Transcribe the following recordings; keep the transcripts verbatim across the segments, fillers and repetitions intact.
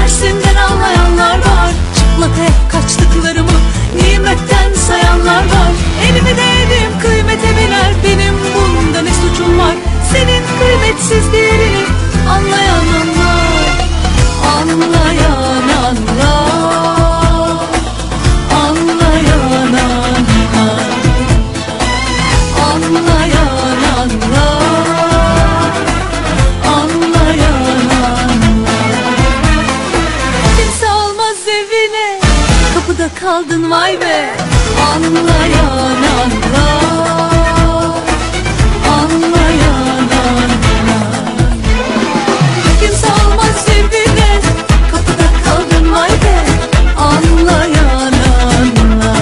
Dersinden anlayanlar var, çıplak ayak kaçtıklarımı nimetten sayanlar var. Elimi değdim kıymete biner, benim bunda ne suçum var? Senin kıymetsiz değerini anlayan anlar, anlayan anlar, anlayan anlar, anlayan anlar, anlayan anlar. Kimse almaz evine, kapıda kaldın vay be. Anlayan anlar, anlayan anlar. Kimse almaz evine, kapıda kaldın vay be. Anlayan anlar.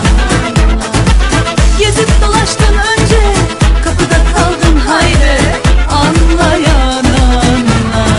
Gezip dolaştın önce, kapıda kaldın haydi. Anlayan anlar.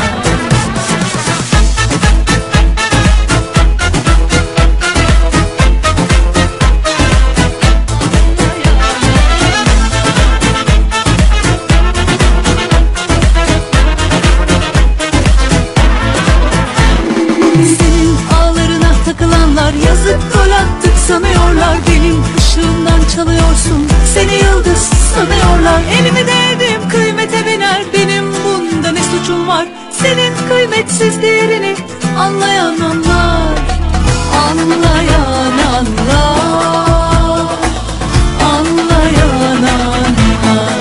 Senin ağlarına takılanlar yazık gol attık sanıyorlar. Benim ışığımdan çalıyorsun, seni yıldız sanıyorlar. Elimi değdim kıymete biner, benim bunda ne suçum var? Senin kıymetsiz değerini anlayan anlar, anlayan anlar, anlayan anlar,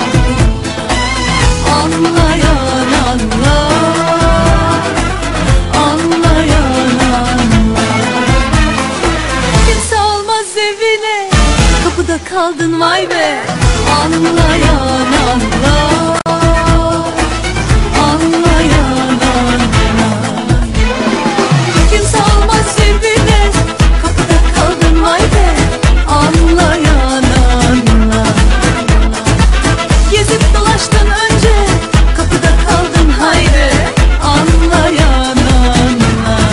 anlayan anlar, anlayan anlar. Kimse almaz evine, kapıda kaldın vay be. Anlayan anlar, anlayan anlar. Kimse almaz evine, kapıda kaldın vay be. Anlayan anlar. Gezip dolaştın önce, kapıda kaldın haydi. Anlayan anlar.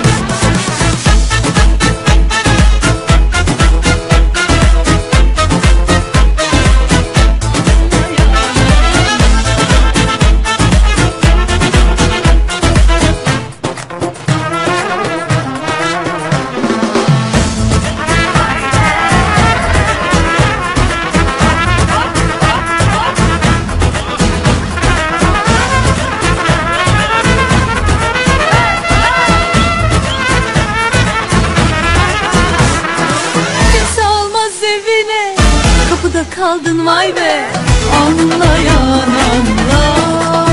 Kimse almaz evine, kapıda kaldın vay be. Anlayan anlar.